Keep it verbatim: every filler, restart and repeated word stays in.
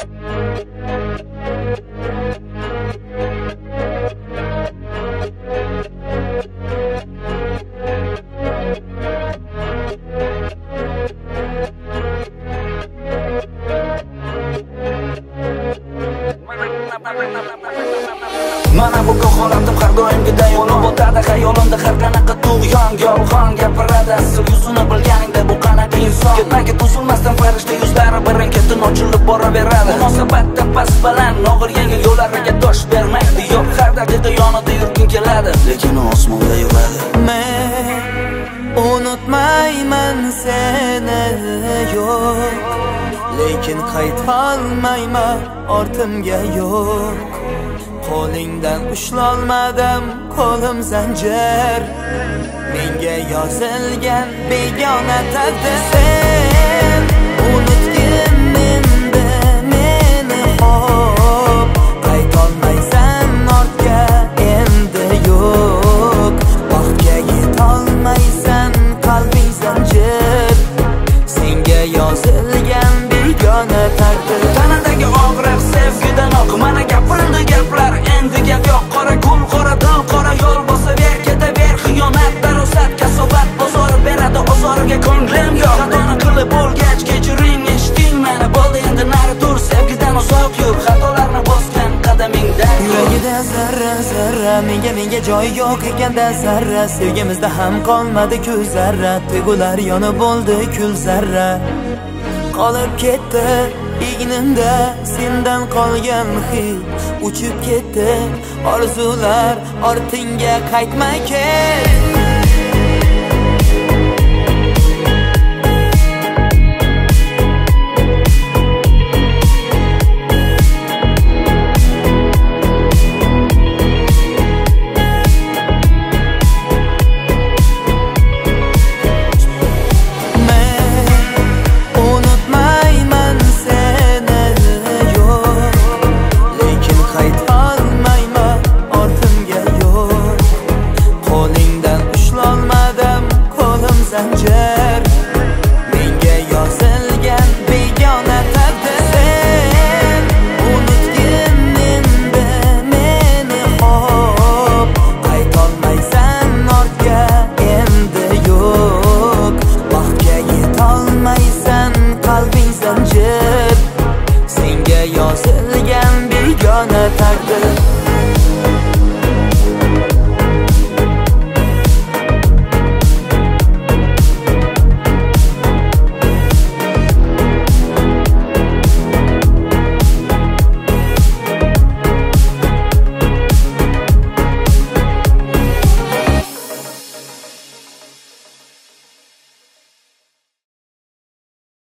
Mana bu holatim har doimgiday yolib o'tadi xayolimda har qanaqa tug'yon yolg'on gapiradi asl yuzini bilganingda bu qanaqa inson ketma-ket uzilmasdan farishta yuzlari birin-ketin ochilib boraveradi munosabatda past baland og'ir yengil yo'llariga dosh bermaydi yo'q har daqiqa yonida yurging keladi lekin osmonda yuradi men unutmayman seni yo'q lekin qaytolmayman ortimga yo'q qo'lingdan ushlolmadim qo'lim zanjir menga yozilgan begona taqdir sen unutgin menda meni hop qaytolmaysan ortga endi yo'q baxtga yetolmaysan qalbing zanjir senga yozilgan begona taqdir tanadagi og'riq sevgidan oq mana gapirildi gaplar endi gap yo'q qora kun qora dil qora yo'l bosaver ketaver xiyonat darosat kasobat bozori beradi ozoriga ko'nglim yo'q xatoni qilib bo'lgach kechiring eshiting meni bo'ldi endi nari tur sevgidan uzoq yur xatolarni bosgan qadamingdan yuragida zarra zarra menga menga joy yo'q ekanda zarra sevgimizda ham qolmadi-ku zarra tuyg'ular yonib bo'ldi kul zarra qolib ketdi egnimda sendan qolgan hid uchib ketdi orzular ortingga qaytma ket